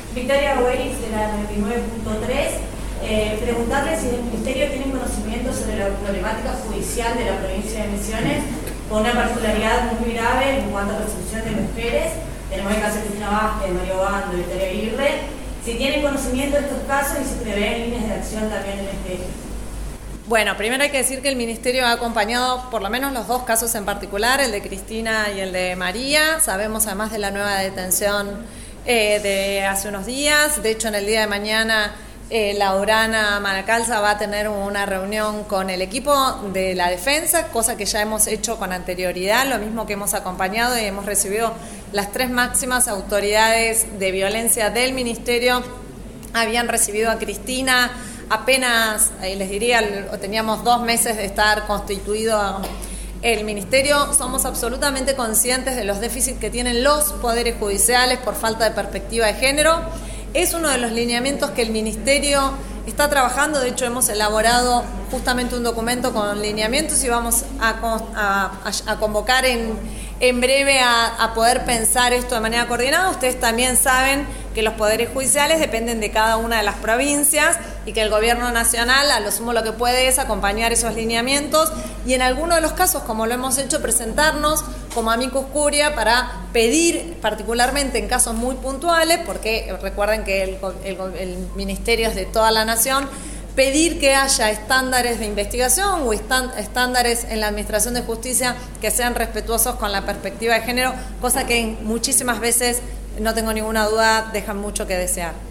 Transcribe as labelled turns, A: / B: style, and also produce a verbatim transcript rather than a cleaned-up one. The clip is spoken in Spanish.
A: Victoria Goeris, de la noventa y nueve punto tres. Eh, preguntarle si el Ministerio tiene conocimiento sobre la problemática judicial de la provincia de Misiones, con una particularidad muy grave en cuanto a persecución de mujeres. Tenemos el caso de Cristina Vázquez, Mario Bando, Victoria Aguirre. Si tienen conocimiento de estos casos y si prevén líneas de acción también en este eje.
B: Bueno, primero hay que decir que el Ministerio ha acompañado por lo menos los dos casos en particular, el de Cristina y el de María. Sabemos además de la nueva detención eh, de hace unos días. De hecho, en el día de mañana eh, Laurana Manacalza va a tener una reunión con el equipo de la defensa, cosa que ya hemos hecho con anterioridad, lo mismo que hemos acompañado y hemos recibido las tres máximas autoridades de violencia del Ministerio. Habían recibido a Cristina apenas, eh, les diría, teníamos dos meses de estar constituido el Ministerio. Somos absolutamente conscientes de los déficits que tienen los poderes judiciales por falta de perspectiva de género. Es uno de los lineamientos que el Ministerio está trabajando. De hecho, hemos elaborado justamente un documento con lineamientos y vamos a, a, a convocar en, en breve a, a poder pensar esto de manera coordinada. Ustedes también saben que los poderes judiciales dependen de cada una de las provincias y que el gobierno nacional a lo sumo lo que puede es acompañar esos lineamientos y en algunos de los casos, como lo hemos hecho, presentarnos como amicus curia para pedir, particularmente en casos muy puntuales, porque recuerden que el, el, el Ministerio es de toda la nación, pedir que haya estándares de investigación o estándares en la administración de justicia que sean respetuosos con la perspectiva de género, cosa que muchísimas veces, no tengo ninguna duda, dejan mucho que desear.